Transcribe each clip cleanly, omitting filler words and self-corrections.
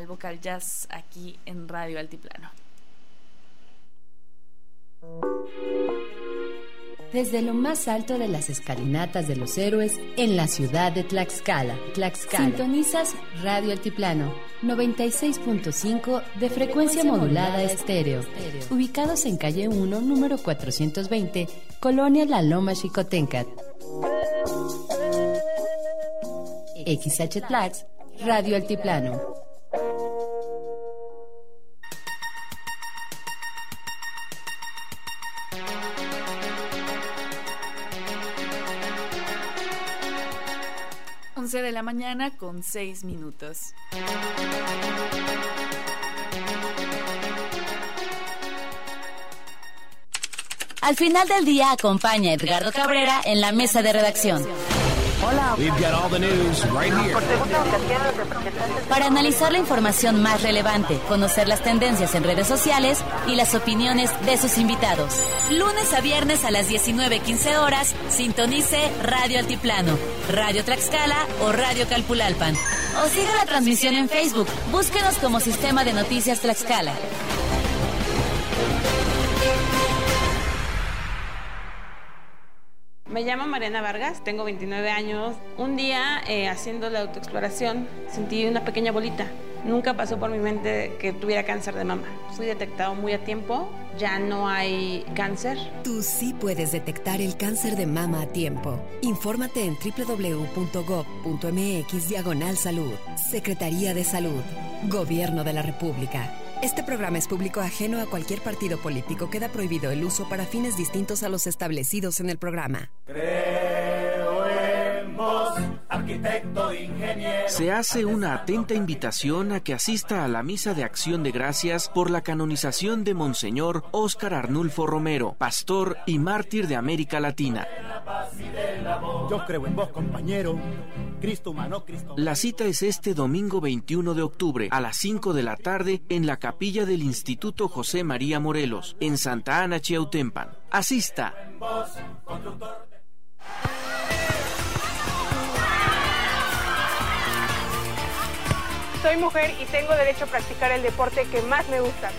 vocal jazz aquí en Radio Altiplano. Desde lo más alto de las escalinatas de los héroes en la ciudad de Tlaxcala. Sintonizas Radio Altiplano 96.5 de frecuencia modulada estéreo. Ubicados en calle 1, número 420, Colonia La Loma Xicoténcat. XH Tlax, Radio Altiplano. De la mañana con 6 minutos. Al final del día acompaña a Edgardo Cabrera en la mesa de redacción. Hola. We've got all the news right here. Para analizar la información más relevante, conocer las tendencias en redes sociales y las opiniones de sus invitados. Lunes a viernes a las 19:15 horas, sintonice Radio Altiplano, Radio Tlaxcala o Radio Calpulalpan. O siga la transmisión en Facebook. Búsquenos como Sistema de Noticias Tlaxcala. Me llamo Mariana Vargas, tengo 29 años. Un día, haciendo la autoexploración, sentí una pequeña bolita. Nunca pasó por mi mente que tuviera cáncer de mama. Fui detectado muy a tiempo, ya no hay cáncer. Tú sí puedes detectar el cáncer de mama a tiempo. Infórmate en www.gov.mx/salud. Secretaría de Salud, Gobierno de la República. Este programa es público ajeno a cualquier partido político. Queda prohibido el uso para fines distintos a los establecidos en el programa. Creo en vos, arquitecto, ingeniero. Se hace una atenta invitación a que asista a la misa de acción de gracias por la canonización de Monseñor Óscar Arnulfo Romero, pastor y mártir de América Latina. Yo creo en vos, compañero. Cristo humano, Cristo. La cita es este domingo 21 de octubre a las 5 de la tarde en la capilla del Instituto José María Morelos, en Santa Ana, Chiautempan. Asista. Soy mujer y tengo derecho a practicar el deporte que más me gusta.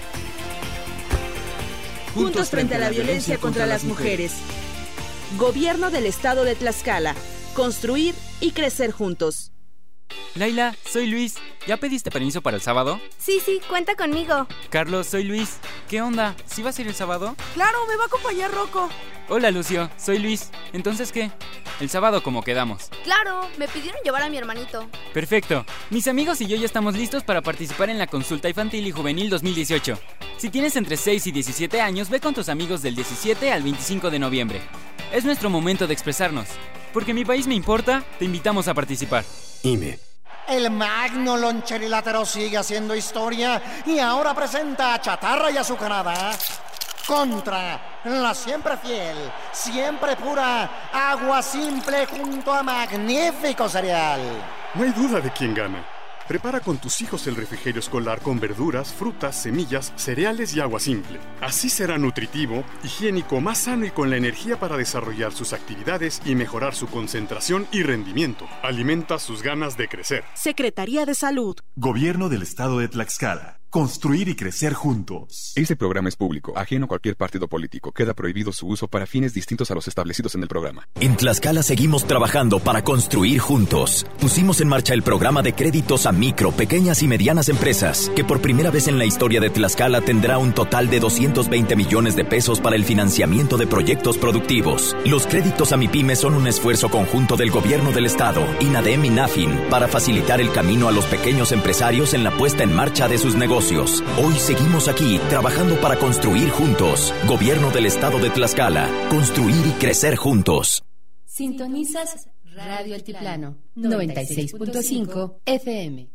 Juntos frente a la violencia contra las mujeres. Gobierno del Estado de Tlaxcala. Construir y crecer juntos. Laila, soy Luis. ¿Ya pediste permiso para el sábado? Sí, cuenta conmigo. Carlos, soy Luis. ¿Qué onda? ¿Sí vas a ir el sábado? Claro, me va a acompañar Rocco. Hola, Lucio, soy Luis. ¿Entonces qué? El sábado como quedamos. Claro, me pidieron llevar a mi hermanito. Perfecto. Mis amigos y yo ya estamos listos para participar en la consulta infantil y juvenil 2018. Si tienes entre 6 y 17 años, ve con tus amigos del 17 al 25 de noviembre. Es nuestro momento de expresarnos. Porque mi país me importa, te invitamos a participar. IME. El magno loncherilátero sigue haciendo historia y ahora presenta a Chatarra y Azucarada contra la siempre fiel, siempre pura Agua Simple junto a Magnífico Cereal. No hay duda de quién gana. Prepara con tus hijos el refrigerio escolar con verduras, frutas, semillas, cereales y agua simple. Así será nutritivo, higiénico, más sano y con la energía para desarrollar sus actividades y mejorar su concentración y rendimiento. Alimenta sus ganas de crecer. Secretaría de Salud. Gobierno del Estado de Tlaxcala. Construir y crecer juntos. Este programa es público, ajeno a cualquier partido político. Queda prohibido su uso para fines distintos a los establecidos en el programa. En Tlaxcala seguimos trabajando para construir juntos. Pusimos en marcha el programa de créditos a micro, pequeñas y medianas empresas, que por primera vez en la historia de Tlaxcala tendrá un total de 220 millones de pesos para el financiamiento de proyectos productivos. Los créditos a MIPYME son un esfuerzo conjunto del Gobierno del Estado, INADEM y NAFIN, para facilitar el camino a los pequeños empresarios en la puesta en marcha de sus negocios. Hoy seguimos aquí trabajando para construir juntos. Gobierno del Estado de Tlaxcala. Construir y crecer juntos. Sintonizas Radio Altiplano 96.5 FM.